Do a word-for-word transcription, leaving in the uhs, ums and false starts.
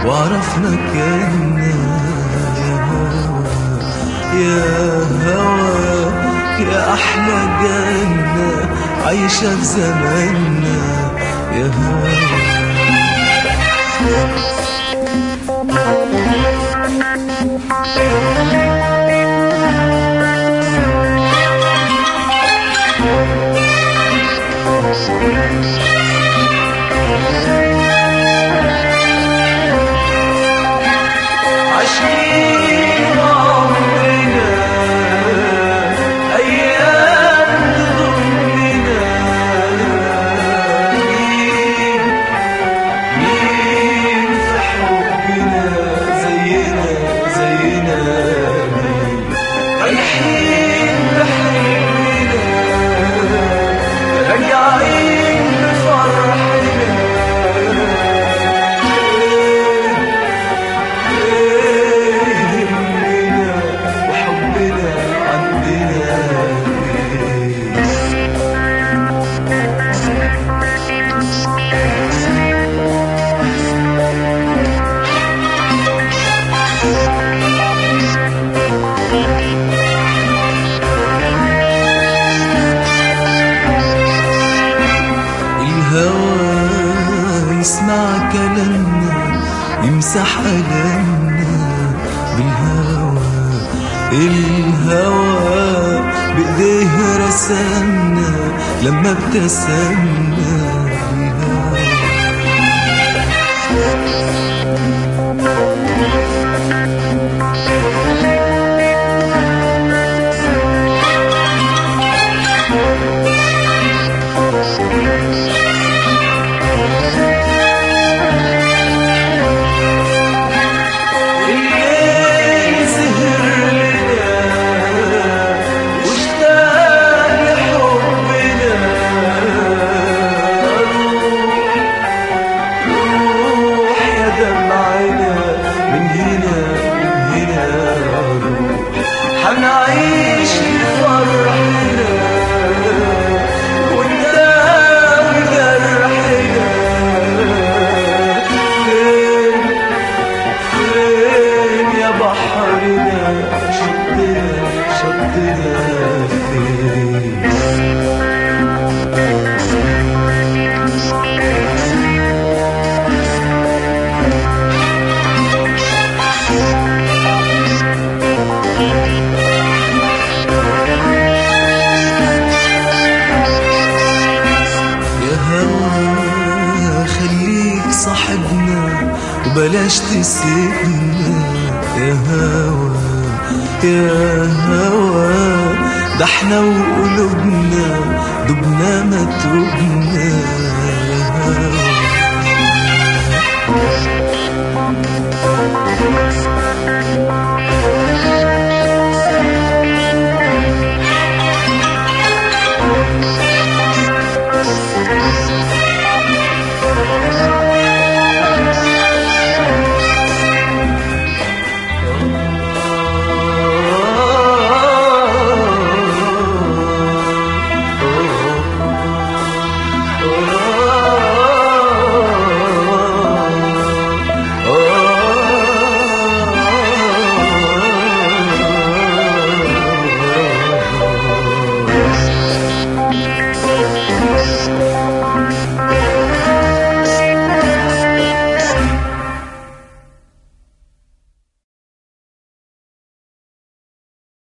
وعرفنا كنا. يا هوا يا أحلى جنة عايشة في زماننا يا هوا. عشقين عمرنا أيام تضمنا، مين مين في حبنا زينا زينا، مين رايحين بحلمنا راجعين بفرحنا. الهوى يسمع كلامنا يمسح ألمنا بالهوى. الهوى بإيديه رسمنا لما ابتسمنا بالهوى. هنعيش لفرحنا ونداوي جرحنا. فين فين يا بحرنا شطنا شطنا فين. خليك صاحبنا وبلاش تسيبنا يا هوا يا هوا. ده احنا وقلوبنا دبنا ما تبنا.